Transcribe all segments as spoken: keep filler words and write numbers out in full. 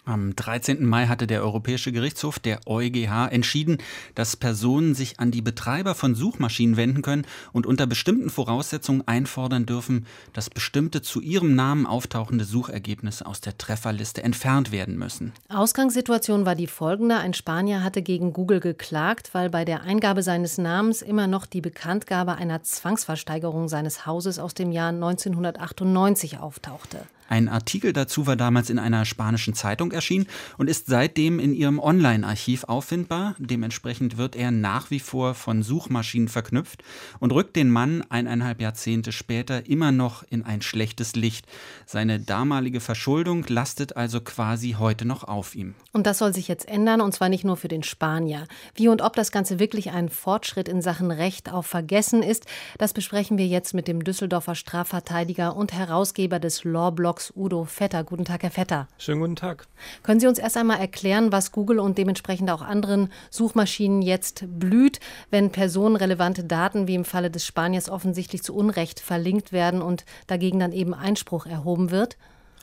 Am dreizehnten Mai hatte der Europäische Gerichtshof, der EuGH, entschieden, dass Personen sich an die Betreiber von Suchmaschinen wenden können und unter bestimmten Voraussetzungen einfordern dürfen, dass bestimmte zu ihrem Namen auftauchende Suchergebnisse aus der Trefferliste entfernt werden müssen. Ausgangssituation war die folgende. Ein Spanier hatte gegen Google geklagt, weil bei der Eingabe seines Namens immer noch die Bekanntgabe einer Zwangsversteigerung seines Hauses aus dem Jahr neunzehnhundertachtundneunzig auftauchte. Ein Artikel dazu war damals in einer spanischen Zeitung erschienen und ist seitdem in ihrem Online-Archiv auffindbar. Dementsprechend wird er nach wie vor von Suchmaschinen verknüpft und rückt den Mann eineinhalb Jahrzehnte später immer noch in ein schlechtes Licht. Seine damalige Verschuldung lastet also quasi heute noch auf ihm. Und das soll sich jetzt ändern, und zwar nicht nur für den Spanier. Wie und ob das Ganze wirklich ein Fortschritt in Sachen Recht auf Vergessen ist, das besprechen wir jetzt mit dem Düsseldorfer Strafverteidiger und Herausgeber des Law-Blogs Udo Vetter. Guten Tag, Herr Vetter. Schönen guten Tag. Können Sie uns erst einmal erklären, was Google und dementsprechend auch anderen Suchmaschinen jetzt blüht, wenn personenrelevante Daten wie im Falle des Spaniers offensichtlich zu Unrecht verlinkt werden und dagegen dann eben Einspruch erhoben wird?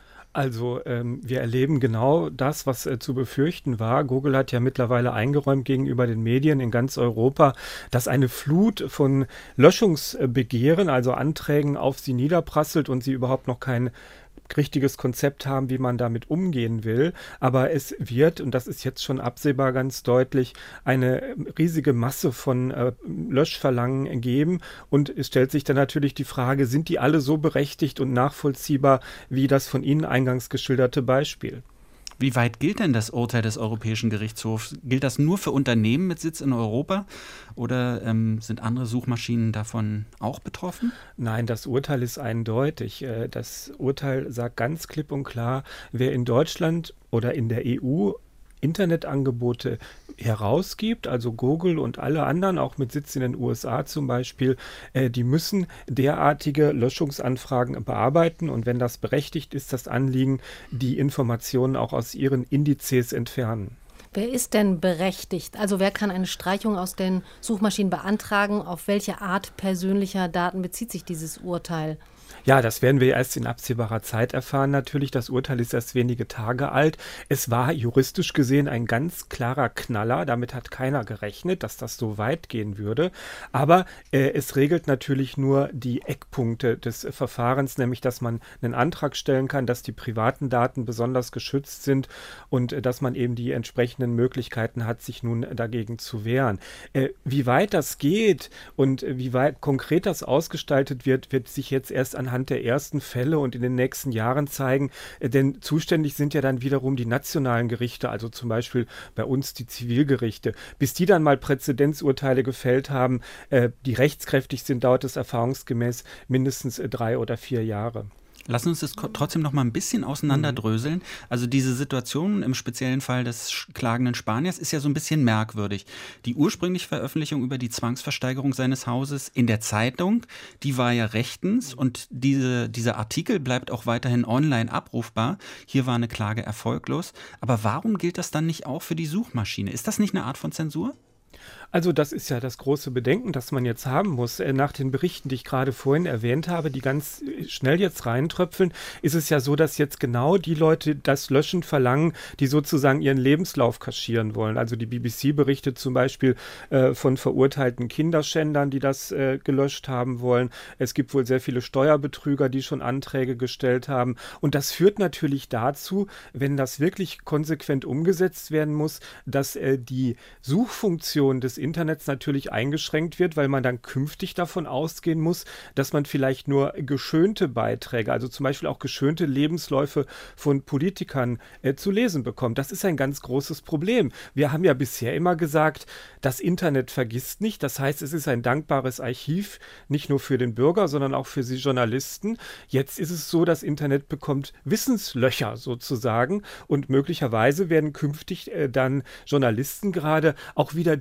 Also ähm, wir erleben genau das, was äh, zu befürchten war. Google hat ja mittlerweile eingeräumt gegenüber den Medien in ganz Europa, dass eine Flut von Löschungsbegehren, also Anträgen, auf sie niederprasselt und sie überhaupt noch kein richtiges Konzept haben, wie man damit umgehen will. Aber es wird, und das ist jetzt schon absehbar ganz deutlich, eine riesige Masse von äh, Löschverlangen geben. Und es stellt sich dann natürlich die Frage, sind die alle so berechtigt und nachvollziehbar wie das von Ihnen eingangs geschilderte Beispiel? Wie weit gilt denn das Urteil des Europäischen Gerichtshofs? Gilt das nur für Unternehmen mit Sitz in Europa oder ähm, sind andere Suchmaschinen davon auch betroffen? Nein, das Urteil ist eindeutig. Das Urteil sagt ganz klipp und klar, wer in Deutschland oder in der E U Internetangebote herausgibt, also Google und alle anderen, auch mit Sitz in den U S A zum Beispiel, äh, die müssen derartige Löschungsanfragen bearbeiten und wenn das berechtigt ist, das Anliegen, die Informationen auch aus ihren Indizes entfernen. Wer ist denn berechtigt? Also wer kann eine Streichung aus den Suchmaschinen beantragen? Auf welche Art persönlicher Daten bezieht sich dieses Urteil? Ja, das werden wir erst in absehbarer Zeit erfahren natürlich. Das Urteil ist erst wenige Tage alt. Es war juristisch gesehen ein ganz klarer Knaller. Damit hat keiner gerechnet, dass das so weit gehen würde. Aber äh, es regelt natürlich nur die Eckpunkte des äh, Verfahrens, nämlich dass man einen Antrag stellen kann, dass die privaten Daten besonders geschützt sind und äh, dass man eben die entsprechenden Möglichkeiten hat, sich nun dagegen zu wehren. Äh, wie weit das geht und äh, wie weit konkret das ausgestaltet wird, wird sich jetzt erst anhand der ersten Fälle und in den nächsten Jahren zeigen, äh, denn zuständig sind ja dann wiederum die nationalen Gerichte, also zum Beispiel bei uns die Zivilgerichte. Bis die dann mal Präzedenzurteile gefällt haben, äh, die rechtskräftig sind, dauert es erfahrungsgemäß mindestens äh, drei oder vier Jahre. Lass uns das trotzdem noch mal ein bisschen auseinanderdröseln. Also diese Situation im speziellen Fall des klagenden Spaniers ist ja so ein bisschen merkwürdig. Die ursprüngliche Veröffentlichung über die Zwangsversteigerung seines Hauses in der Zeitung, die war ja rechtens und diese, dieser Artikel bleibt auch weiterhin online abrufbar. Hier war eine Klage erfolglos. Aber warum gilt das dann nicht auch für die Suchmaschine? Ist das nicht eine Art von Zensur? Also das ist ja das große Bedenken, das man jetzt haben muss. Nach den Berichten, die ich gerade vorhin erwähnt habe, die ganz schnell jetzt reintröpfeln, ist es ja so, dass jetzt genau die Leute das Löschen verlangen, die sozusagen ihren Lebenslauf kaschieren wollen. Also die B B C berichtet zum Beispiel äh, von verurteilten Kinderschändern, die das äh, gelöscht haben wollen. Es gibt wohl sehr viele Steuerbetrüger, die schon Anträge gestellt haben. Und das führt natürlich dazu, wenn das wirklich konsequent umgesetzt werden muss, dass äh, die Suchfunktion des Internets natürlich eingeschränkt wird, weil man dann künftig davon ausgehen muss, dass man vielleicht nur geschönte Beiträge, also zum Beispiel auch geschönte Lebensläufe von Politikern äh, zu lesen bekommt. Das ist ein ganz großes Problem. Wir haben ja bisher immer gesagt, das Internet vergisst nicht. Das heißt, es ist ein dankbares Archiv, nicht nur für den Bürger, sondern auch für Sie Journalisten. Jetzt ist es so, das Internet bekommt Wissenslöcher sozusagen und möglicherweise werden künftig äh, dann Journalisten gerade auch wieder direkt in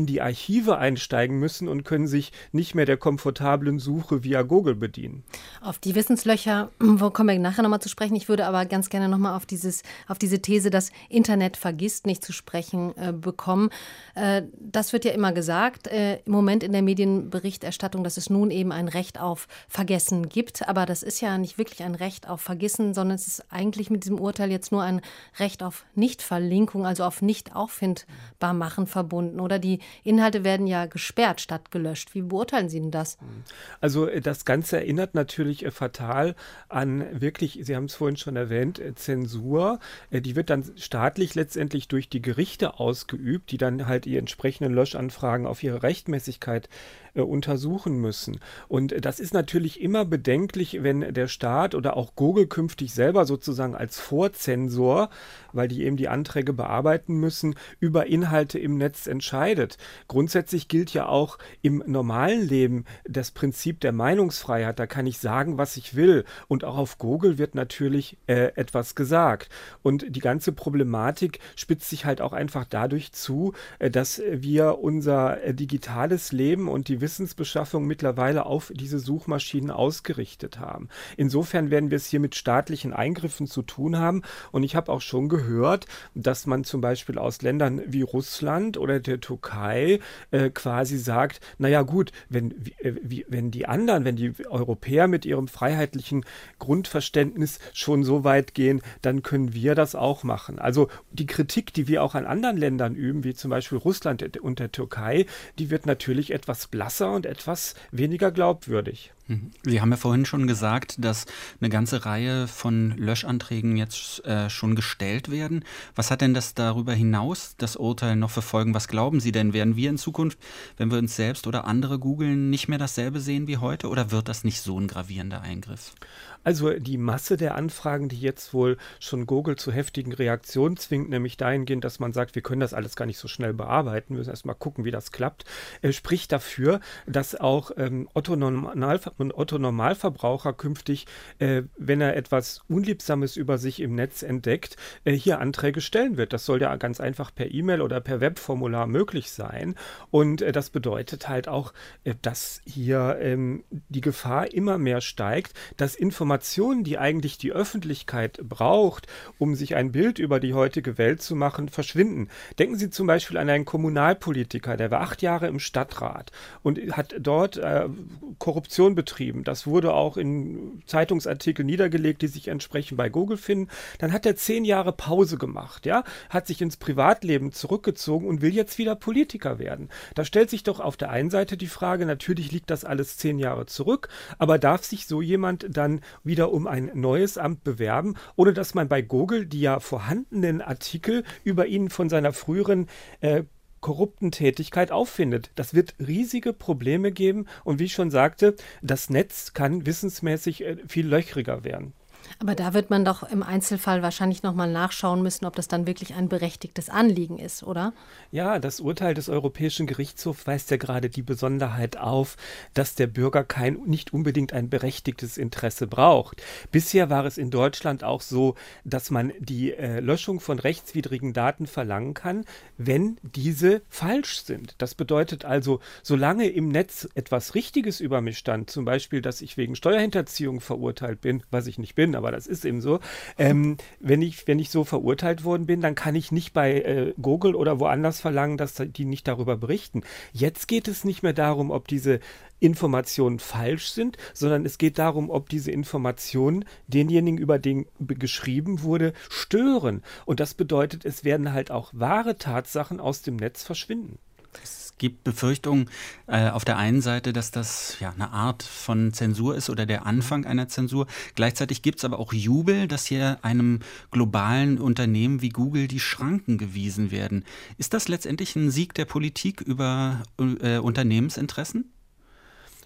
in die Archive einsteigen müssen und können sich nicht mehr der komfortablen Suche via Google bedienen. Auf die Wissenslöcher, wo kommen wir nachher nochmal zu sprechen. Ich würde aber ganz gerne nochmal auf dieses, auf diese These, das Internet vergisst, nicht zu sprechen äh, bekommen. Äh, das wird ja immer gesagt, äh, im Moment in der Medienberichterstattung, dass es nun eben ein Recht auf Vergessen gibt. Aber das ist ja nicht wirklich ein Recht auf Vergessen, sondern es ist eigentlich mit diesem Urteil jetzt nur ein Recht auf Nichtverlinkung, also auf Nicht-Auffindbar-Machen verbunden. Oder die Inhalte werden ja gesperrt statt gelöscht. Wie beurteilen Sie denn das? Also das Ganze erinnert natürlich äh, fatal an wirklich, Sie haben es vorhin schon erwähnt, äh, Zensur. Äh, die wird dann staatlich letztendlich durch die Gerichte ausgeübt, die dann halt die entsprechenden Löschanfragen auf ihre Rechtmäßigkeit äh, untersuchen müssen. Und äh, das ist natürlich immer bedenklich, wenn der Staat oder auch Google künftig selber sozusagen als Vorzensor, weil die eben die Anträge bearbeiten müssen, über Inhalte im Netz entscheidet. Grundsätzlich gilt ja auch im normalen Leben das Prinzip der Meinungsfreiheit. Da kann ich sagen, was ich will. Und auch auf Google wird natürlich äh, etwas gesagt. Und die ganze Problematik spitzt sich halt auch einfach dadurch zu, äh, dass wir unser äh, digitales Leben und die Wissensbeschaffung mittlerweile auf diese Suchmaschinen ausgerichtet haben. Insofern werden wir es hier mit staatlichen Eingriffen zu tun haben. Und ich habe auch schon gehört, dass man zum Beispiel aus Ländern wie Russland oder der Türkei äh, quasi sagt, naja gut, wenn, wie, wenn die anderen, wenn die Europäer mit ihrem freiheitlichen Grundverständnis schon so weit gehen, dann können wir das auch machen. Also die Kritik, die wir auch an anderen Ländern üben, wie zum Beispiel Russland und der Türkei, die wird natürlich etwas blasser und etwas weniger glaubwürdig. Sie haben ja vorhin schon gesagt, dass eine ganze Reihe von Löschanträgen jetzt äh, schon gestellt werden. Was hat denn das darüber hinaus, das Urteil, noch für Folgen? Was glauben Sie denn? Werden wir in Zukunft, wenn wir uns selbst oder andere googeln, nicht mehr dasselbe sehen wie heute? Oder wird das nicht so ein gravierender Eingriff? Also die Masse der Anfragen, die jetzt wohl schon Google zu heftigen Reaktionen zwingt, nämlich dahingehend, dass man sagt, wir können das alles gar nicht so schnell bearbeiten, wir müssen erst mal gucken, wie das klappt, äh, spricht dafür, dass auch ähm, Otto, Normal, Otto Normalverbraucher künftig, äh, wenn er etwas Unliebsames über sich im Netz entdeckt, äh, hier Anträge stellen wird. Das soll ja ganz einfach per E-Mail oder per Webformular möglich sein. Und äh, das bedeutet halt auch, äh, dass hier ähm, die Gefahr immer mehr steigt, dass Informationen Informationen, die eigentlich die Öffentlichkeit braucht, um sich ein Bild über die heutige Welt zu machen, verschwinden. Denken Sie zum Beispiel an einen Kommunalpolitiker, der war acht Jahre im Stadtrat und hat dort äh, Korruption betrieben. Das wurde auch in Zeitungsartikeln niedergelegt, die sich entsprechend bei Google finden. Dann hat er zehn Jahre Pause gemacht, ja, hat sich ins Privatleben zurückgezogen und will jetzt wieder Politiker werden. Da stellt sich doch auf der einen Seite die Frage, natürlich liegt das alles zehn Jahre zurück, aber darf sich so jemand dann wieder um ein neues Amt bewerben, ohne dass man bei Google die ja vorhandenen Artikel über ihn von seiner früheren äh, korrupten Tätigkeit auffindet. Das wird riesige Probleme geben und wie ich schon sagte, das Netz kann wissensmäßig äh, viel löchriger werden. Aber da wird man doch im Einzelfall wahrscheinlich nochmal nachschauen müssen, ob das dann wirklich ein berechtigtes Anliegen ist, oder? Ja, das Urteil des Europäischen Gerichtshofs weist ja gerade die Besonderheit auf, dass der Bürger kein, nicht unbedingt ein berechtigtes Interesse braucht. Bisher war es in Deutschland auch so, dass man die äh, Löschung von rechtswidrigen Daten verlangen kann, wenn diese falsch sind. Das bedeutet also, solange im Netz etwas Richtiges über mich stand, zum Beispiel, dass ich wegen Steuerhinterziehung verurteilt bin, was ich nicht bin, aber das ist eben so. Ähm, wenn ich, wenn ich so verurteilt worden bin, dann kann ich nicht bei äh, Google oder woanders verlangen, dass die nicht darüber berichten. Jetzt geht es nicht mehr darum, ob diese Informationen falsch sind, sondern es geht darum, ob diese Informationen denjenigen, über den geschrieben wurde, stören. Und das bedeutet, es werden halt auch wahre Tatsachen aus dem Netz verschwinden. Es gibt Befürchtungen äh, auf der einen Seite, dass das ja eine Art von Zensur ist oder der Anfang einer Zensur. Gleichzeitig gibt es aber auch Jubel, dass hier einem globalen Unternehmen wie Google die Schranken gewiesen werden. Ist das letztendlich ein Sieg der Politik über äh, Unternehmensinteressen?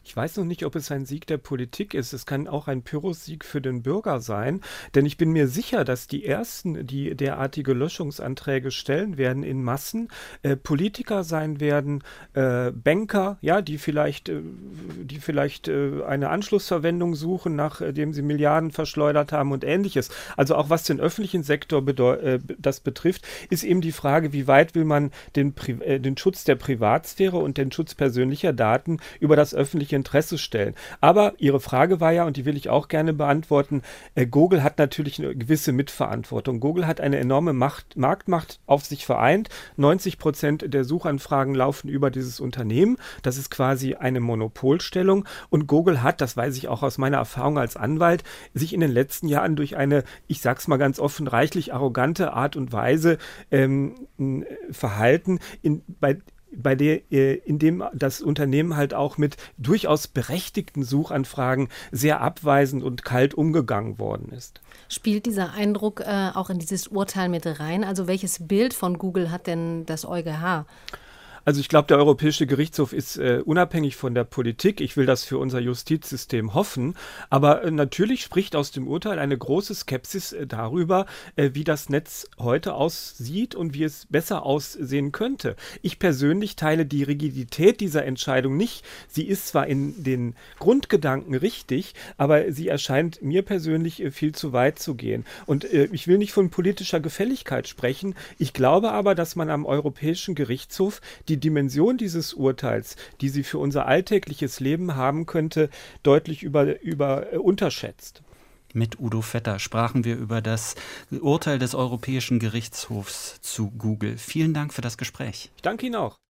Ich weiß noch nicht, ob es ein Sieg der Politik ist. Es kann auch ein Pyrrhussieg für den Bürger sein. Denn ich bin mir sicher, dass die Ersten, die derartige Löschungsanträge stellen werden in Massen, äh, Politiker sein werden, äh, Banker, ja, die vielleicht, äh, die vielleicht äh, eine Anschlussverwendung suchen, nachdem sie Milliarden verschleudert haben und Ähnliches. Also auch was den öffentlichen Sektor bedeu- äh, das betrifft, ist eben die Frage, wie weit will man den, Pri- äh, den Schutz der Privatsphäre und den Schutz persönlicher Daten über das öffentliche Interesse stellen. Aber Ihre Frage war ja, und die will ich auch gerne beantworten, äh, Google hat natürlich eine gewisse Mitverantwortung. Google hat eine enorme Macht, Marktmacht auf sich vereint. neunzig Prozent der Suchanfragen laufen über dieses Unternehmen. Das ist quasi eine Monopolstellung. Und Google hat, das weiß ich auch aus meiner Erfahrung als Anwalt, sich in den letzten Jahren durch eine, ich sag's mal ganz offen, reichlich arrogante Art und Weise ähm, verhalten, in, bei bei der, in dem das Unternehmen halt auch mit durchaus berechtigten Suchanfragen sehr abweisend und kalt umgegangen worden ist. Spielt dieser Eindruck äh, auch in dieses Urteil mit rein? Also welches Bild von Google hat denn das EuGH? Also ich glaube, der Europäische Gerichtshof ist äh, unabhängig von der Politik. Ich will das für unser Justizsystem hoffen. Aber äh, natürlich spricht aus dem Urteil eine große Skepsis äh, darüber, äh, wie das Netz heute aussieht und wie es besser aussehen könnte. Ich persönlich teile die Rigidität dieser Entscheidung nicht. Sie ist zwar in den Grundgedanken richtig, aber sie erscheint mir persönlich äh, viel zu weit zu gehen. Und äh, ich will nicht von politischer Gefälligkeit sprechen. Ich glaube aber, dass man am Europäischen Gerichtshof die Die Dimension dieses Urteils, die sie für unser alltägliches Leben haben könnte, deutlich über, über äh, unterschätzt. Mit Udo Vetter sprachen wir über das Urteil des Europäischen Gerichtshofs zu Google. Vielen Dank für das Gespräch. Ich danke Ihnen auch.